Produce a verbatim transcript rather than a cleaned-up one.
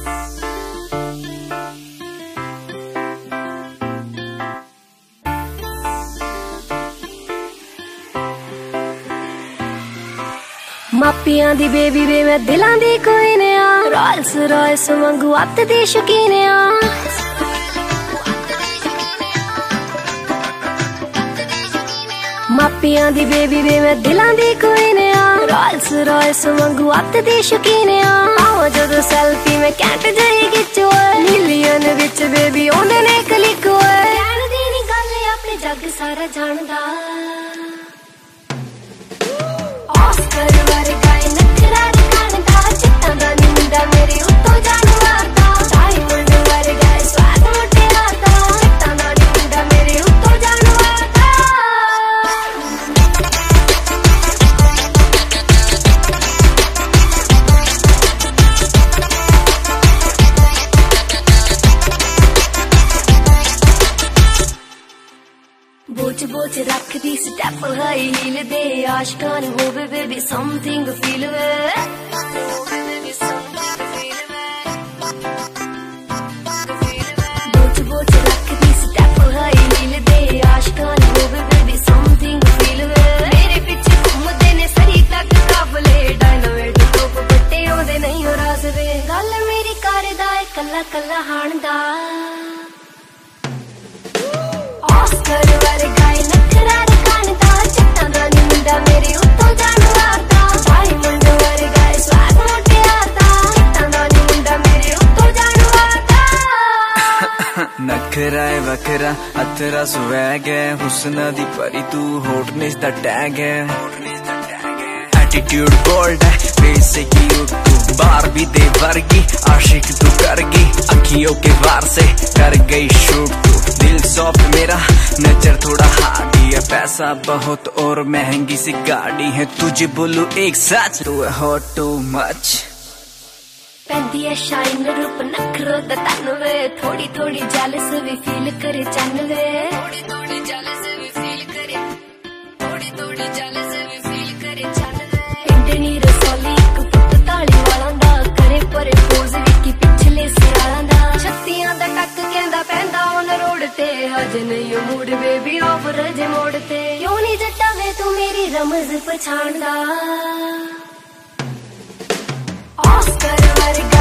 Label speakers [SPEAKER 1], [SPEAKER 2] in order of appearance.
[SPEAKER 1] मापियां दी baby वे मैं दिलां दी कोई ने आ रॉल्स रॉयस वांगू अत दी शौकीन आ मापियां दी बेबी वे मैं दिलां दी कोई ने आ रॉल्स रॉयस वांगू अत दी शौकीन आ आओ जदों सेल्फी में कैंट जाई खिचो मिलियन विच बेबी ओने ने क्लिक होए जान दी नी गल अपने जग सारा जानदा बोच बोच रख दी स्टेप हाई हील दे आशकान होवे बेबी समथिंग फील वे बोच बोच रख दी स्टेप हाई हील दे आशकान होवे बेबी समथिंग फील वे मेरे पीछे घूमदे ने सही तक काबले डायनामाइट टॉप बट्टे ओदे नहीं हो रास वे गल मेरी करदा ए कल्ला कल्ला हाण दा ऑस्कर वर्गा नखरा रखणदा चिट्टां दा नी मुंडा मेरे उत्तों जान वारदा डायमंड वर्गा स्वाद मोटियादा चिट्टां दा नी मुंडा मेरे उत्तों जान वारदा
[SPEAKER 2] नखरा है वखरा अतरा स्वैग है हुस्न दी परी तू हॉटनेस दा टैग है एटीट्यूड गोल्ड है बेसिक क्यूट तू बारबी दे वर्गी आशिक तू करगी अखियों के वार से कर गई शूट तू दिल सॉफ्ट मेरा नजर थोड़ा हार्डी है पैसा बहुत और महंगी सी गाड़ी है तुझे बोलू एक सच तू है हॉट टू मच
[SPEAKER 1] पैंदी है शाइन रूप नखरो दा तन वे थोड़ी थोड़ी जेलस भी फील करे चन वे थोड़ी थोड़ी जेलस भी फील करे थोड़ी थोड़ी जेलस भी फील करे चन वे इंडनी रसोली एक फुट ताली वाला दा करे पर पोज विकी पिछले सिराला दा छत्तियां दा टक कहंदा पैंदा ऑन रोड ते हज नहीं मूड बेबी ऑफ रजे मोड़ ते क्यों नहीं जट्टा वे तू मेरी रमज पछाणदा ऑस्कर वर्गा